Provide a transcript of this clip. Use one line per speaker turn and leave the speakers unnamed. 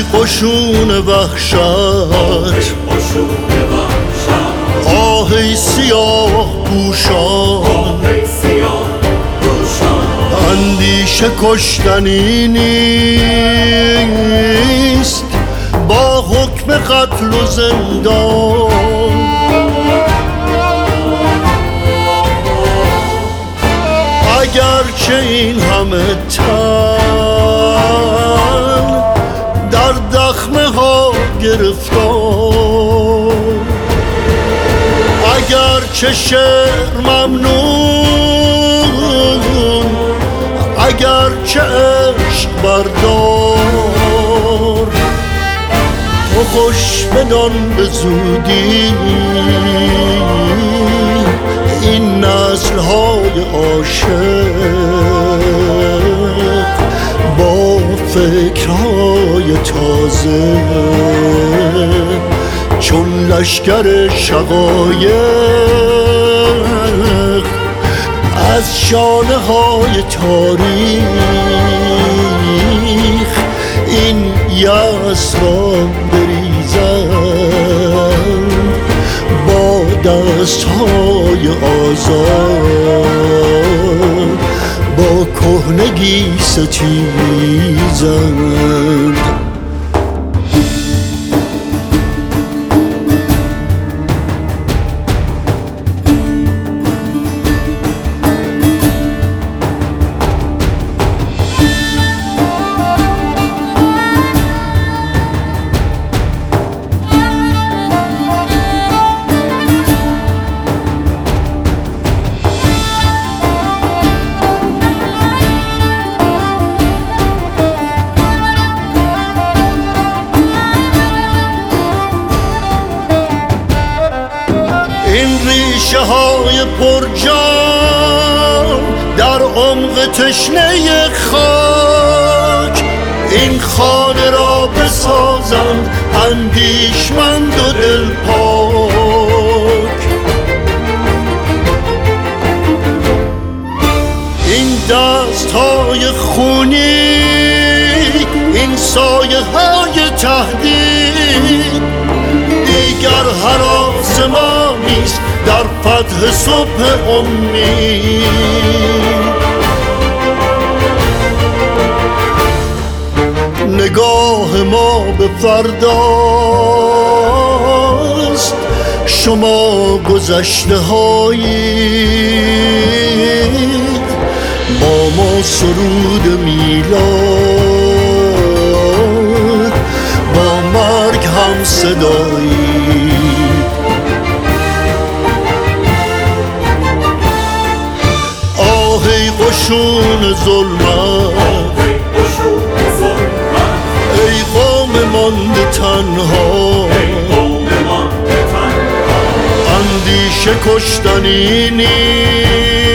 قشون وحشت آه ای سیاه پوشان اندیشه کشتنی نیست با حکم قتل و زندان. اگرچه این همه تن در دخمه ها گرفتار، اگرچه شعر ممنون، اگرچه عشق بردار، تو خوش بدان به زودی این نسل های عاشق با فکرهای تازه چون لشکر شقایق از شانه های تاریخ این یأس را بریزند با دستهای آزاد با کهنگی ستیزند. این ریشه های پرجان در عمق تشنه خاک این خانه را بسازند اندیشمند و دلپاک. این دست های خونی، این سایه های تهدید دیگر هراس ما نیست در فتح صبح امید. نگاه ما به فرداست، شما گذشته هایید با ما سرود میلاد با مرگ هم صدایی. آه ای قشون ظلمت، ای قوم مانده تنها، اندیشه کشتنی نیست